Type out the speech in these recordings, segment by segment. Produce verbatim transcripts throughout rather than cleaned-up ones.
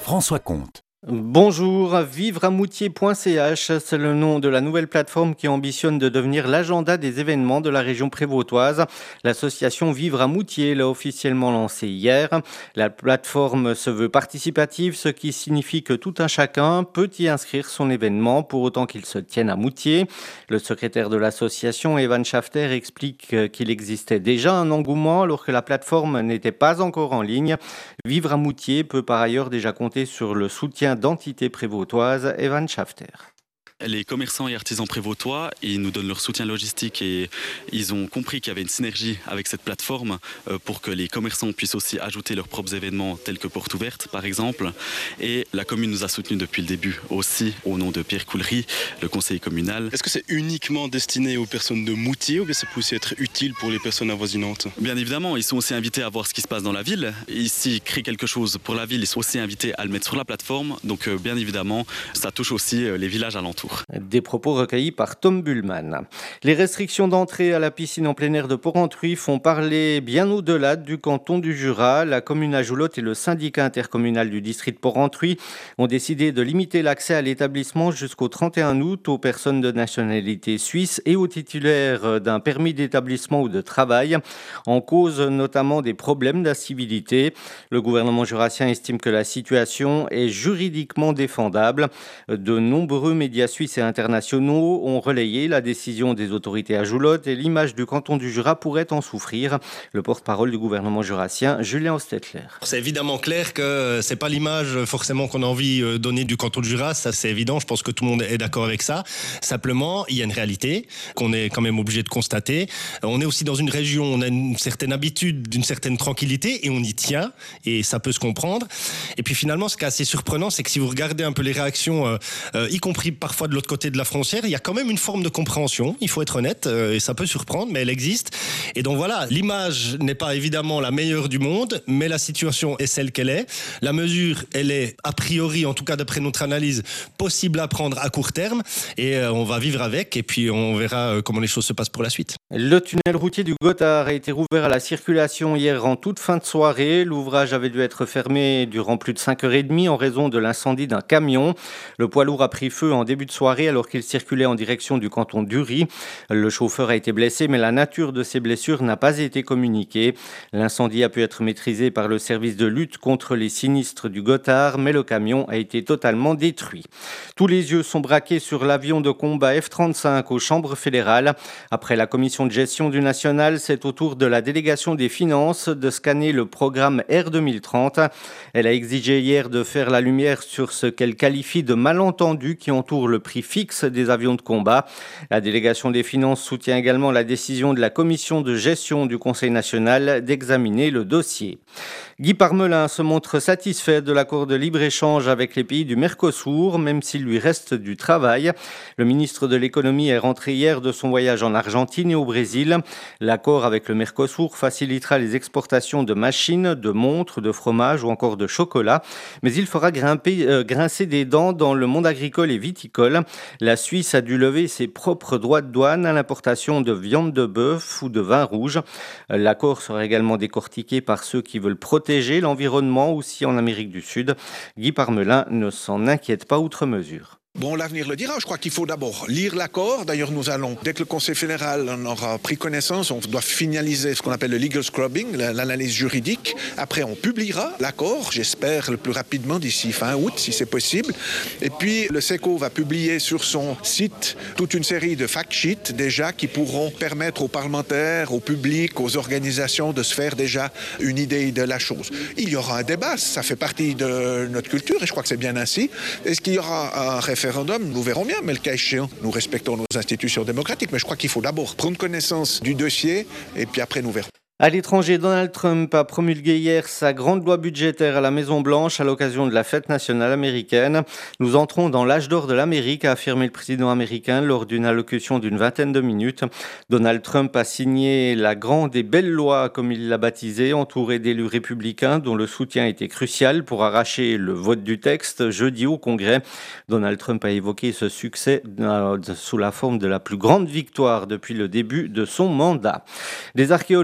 François Comte. Bonjour, vivreamoutier point c h, c'est le nom de la nouvelle plateforme qui ambitionne de devenir l'agenda des événements de la région prévôtoise. L'association Vivre à Moutier l'a officiellement lancée hier. La plateforme se veut participative, ce qui signifie que tout un chacun peut y inscrire son événement pour autant qu'il se tienne à Moutier. Le secrétaire de l'association, Evan Schafter, explique qu'il existait déjà un engouement alors que la plateforme n'était pas encore en ligne. Vivre à Moutier peut par ailleurs déjà compter sur le soutien d'entités prévôtoises. Evan Schafter. Les commerçants et artisans prévôtois, ils nous donnent leur soutien logistique et ils ont compris qu'il y avait une synergie avec cette plateforme pour que les commerçants puissent aussi ajouter leurs propres événements tels que Porte Ouverte par exemple. Et la commune nous a soutenus depuis le début aussi au nom de Pierre Coulery, le conseiller communal. Est-ce que c'est uniquement destiné aux personnes de Moutier ou bien ça peut aussi être utile pour les personnes avoisinantes? Bien évidemment, ils sont aussi invités à voir ce qui se passe dans la ville. Et s'ils créent quelque chose pour la ville, ils sont aussi invités à le mettre sur la plateforme. Donc bien évidemment, ça touche aussi les villages alentours. Des propos recueillis par Tom Bullman. Les restrictions d'entrée à la piscine en plein air de Porrentruy font parler bien au-delà du canton du Jura. La commune à Joulotte et le syndicat intercommunal du district de Porrentruy ont décidé de limiter l'accès à l'établissement jusqu'au trente et un août aux personnes de nationalité suisse et aux titulaires d'un permis d'établissement ou de travail, en cause notamment des problèmes d'incivilité. Le gouvernement jurassien estime que la situation est juridiquement défendable. De nombreux médias suisses et internationaux ont relayé la décision des autorités à Joulotte et l'image du canton du Jura pourrait en souffrir. Le porte-parole du gouvernement jurassien, Julien Ostetler. C'est évidemment clair que c'est pas l'image forcément qu'on a envie de donner du canton du Jura, ça c'est évident, je pense que tout le monde est d'accord avec ça. Simplement, il y a une réalité qu'on est quand même obligé de constater. On est aussi dans une région, on a une certaine habitude, d'une certaine tranquillité et on y tient et ça peut se comprendre. Et puis finalement, ce qui est assez surprenant, c'est que si vous regardez un peu les réactions, euh, euh, y compris parfois de l'autre côté de la frontière, il y a quand même une forme de compréhension, il faut être honnête, euh, et ça peut surprendre, mais elle existe. Et donc voilà, l'image n'est pas évidemment la meilleure du monde, mais la situation est celle qu'elle est. La mesure, elle est a priori, en tout cas d'après notre analyse, possible à prendre à court terme, et euh, on va vivre avec, et puis on verra euh, comment les choses se passent pour la suite. Le tunnel routier du Gothard a été rouvert à la circulation hier en toute fin de soirée. L'ouvrage avait dû être fermé durant plus de cinq heures trente en raison de l'incendie d'un camion. Le poids lourd a pris feu en début de soirée alors qu'il circulait en direction du canton d'Uri. Le chauffeur a été blessé, mais la nature de ses blessures n'a pas été communiquée. L'incendie a pu être maîtrisé par le service de lutte contre les sinistres du Gothard, mais le camion a été totalement détruit. Tous les yeux sont braqués sur l'avion de combat F trente-cinq aux chambres fédérales. Après la commission de gestion du national, c'est au tour de la délégation des finances de scanner le programme R deux mille trente. Elle a exigé hier de faire la lumière sur ce qu'elle qualifie de malentendus qui entourent le prix fixe des avions de combat. La délégation des finances soutient également la décision de la commission de gestion du Conseil national d'examiner le dossier. Guy Parmelin se montre satisfait de l'accord de libre-échange avec les pays du Mercosur, même s'il lui reste du travail. Le ministre de l'économie est rentré hier de son voyage en Argentine et au Brésil. L'accord avec le Mercosur facilitera les exportations de machines, de montres, de fromage ou encore de chocolat, mais il fera grimper, euh, grincer des dents dans le monde agricole et viticole. La Suisse a dû lever ses propres droits de douane à l'importation de viande de bœuf ou de vin rouge. L'accord sera également décortiqué par ceux qui veulent protéger l'environnement aussi en Amérique du Sud. Guy Parmelin ne s'en inquiète pas outre mesure. Bon, l'avenir le dira. Je crois qu'il faut d'abord lire l'accord. D'ailleurs, nous allons, dès que le Conseil fédéral en aura pris connaissance, on doit finaliser ce qu'on appelle le legal scrubbing, l'analyse juridique. Après, on publiera l'accord, j'espère le plus rapidement, d'ici fin août, si c'est possible. Et puis, le SECO va publier sur son site toute une série de fact sheets, déjà, qui pourront permettre aux parlementaires, au public, aux organisations de se faire déjà une idée de la chose. Il y aura un débat, ça fait partie de notre culture, et je crois que c'est bien ainsi. Est-ce qu'il y aura un référendum? Nous verrons bien, mais le cas échéant, nous respectons nos institutions démocratiques. Mais je crois qu'il faut d'abord prendre connaissance du dossier et puis après nous verrons. À l'étranger, Donald Trump a promulgué hier sa grande loi budgétaire à la Maison-Blanche à l'occasion de la fête nationale américaine. Nous entrons dans l'âge d'or de l'Amérique, a affirmé le président américain lors d'une allocution d'une vingtaine de minutes. Donald Trump a signé la grande et belle loi, comme il l'a baptisée, entourée d'élus républicains dont le soutien était crucial pour arracher le vote du texte jeudi au Congrès. Donald Trump a évoqué ce succès sous la forme de la plus grande victoire depuis le début de son mandat. Des archéologues ont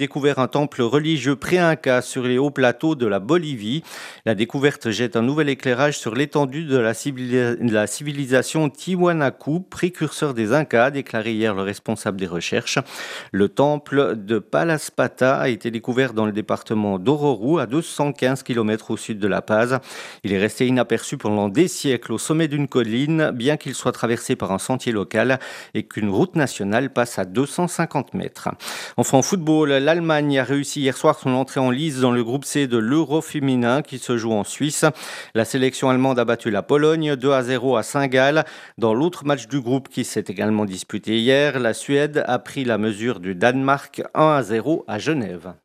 découvert un temple religieux pré-inca sur les hauts plateaux de la Bolivie. La découverte jette un nouvel éclairage sur l'étendue de la, civili- la civilisation Tiwanaku, précurseur des Incas, a déclaré hier le responsable des recherches. Le temple de Palaspata a été découvert dans le département d'Oruro, à deux cent quinze kilomètres au sud de La Paz. Il est resté inaperçu pendant des siècles au sommet d'une colline, bien qu'il soit traversé par un sentier local et qu'une route nationale passe à deux cent cinquante mètres. Enfin, en football, l'Allemagne a réussi hier soir son entrée en lice dans le groupe C de l'Euro féminin qui se joue en Suisse. La sélection allemande a battu la Pologne deux à zéro à Saint-Gall. Dans l'autre match du groupe qui s'est également disputé hier, la Suède a pris la mesure du Danemark un à zéro à Genève.